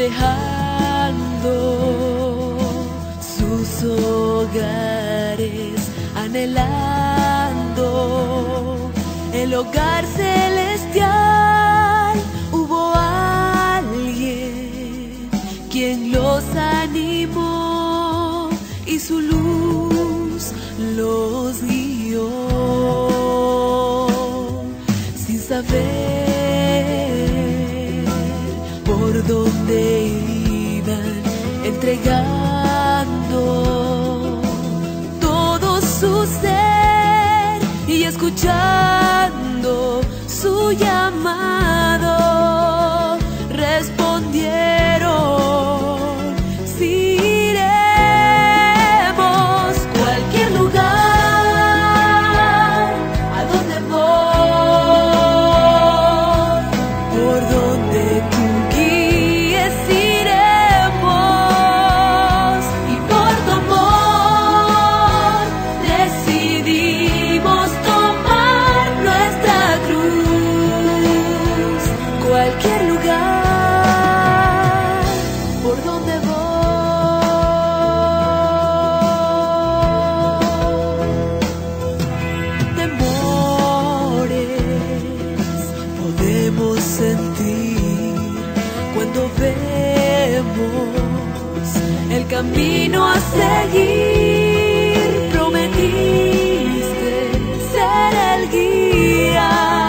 dejando sus hogares, anhelando el hogar celestial. Hubo alguien quien los animó y su luz los guió, sin saber por dónde iban, entregando todo su ser y escuchando su llamado, respondieron: sí, iremos. Cualquier lugar a donde voy, por donde tú guíes, iremos, y por tu amor decidimos tomar nuestra cruz. Cualquier lugar por donde voy. Temores podemos sentir cuando vemos el camino a seguir. Prometiste ser el guía